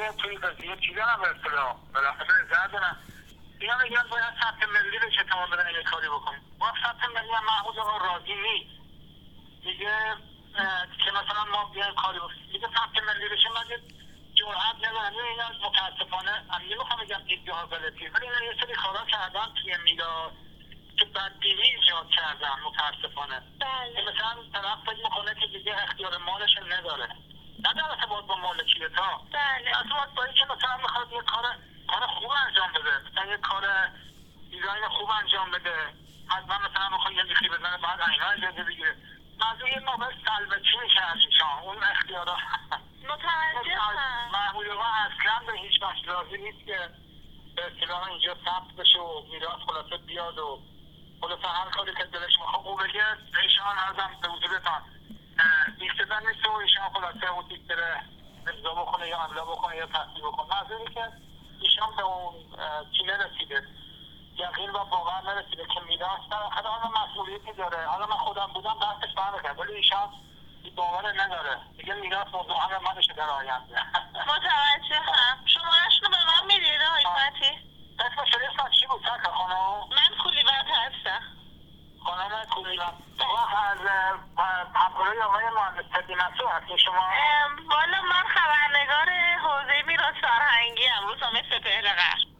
که توی قضیه چیزا هم به اصطلاح بالاخره زدن اینا میگن باید ثبت ملی بشه تا ما بدن یه کاری بکنیم. ما ثبت ملی هم محمود آقا راضی نیست. میگه که مثلا ما بیایم کاری بکنیم. میگه ثبت ملی بشه مگه جرأت ندارن. اینا متاسفانه من نمیخوام بگم دیدگاه غلطی، ولی اینا یه سری کارا کردن توی میلاد که بدبینی ایجاد کردن متاسفانه. که مثلا طرف فکر میکنه که دیگه اختیار مالش نداره. نه در ارتباط با مالکیت ها. ارتباط با اینکه مثلا میخواد یه کار خوب انجام بده، مثلا یه کار دیزاین خوب انجام بده، حتما مثلا میخواد یه میخی بزنه بعد اینا اجازه بگیره. منظور یه موقع سلبچی میشه از ایشان اون اختیارات. متوجهم. محمود آقا اصلا به هیچ وجه راضی نیست که به اصطلاح اینجا ثبت بشه و میراث خلاصه بیاد و خلاصه هر کاری که دلش میخواد او بگه. ایشان ازم به حضورتان دیکتر نیست و ایشان خلاصه اون دیکتر امضا بکنه یا املا بکنه یا تصدیق بکنه. منظوری که ایشان به اون چی نرسیده، یقین و باور نرسیده که میراث در حالا مسئولیتی داره. حالا من خودم بودم دستش برمی‌کرد، ولی ایشان باور نداره. دیگه میراث موضوع همه منشه در آینده. متوجهم. شماره‌شون رو به من میدید آقای فتحی؟ اسم شریفتان چی بود سرکار خانم؟ من کولیوند هستم. خانم کولیوند. از همکارای آقای مهندس طبی مسئول هستین شما؟ والا من خبرنگار حوزه میراث فرهنگی ام، روزنامه سپهر قرن.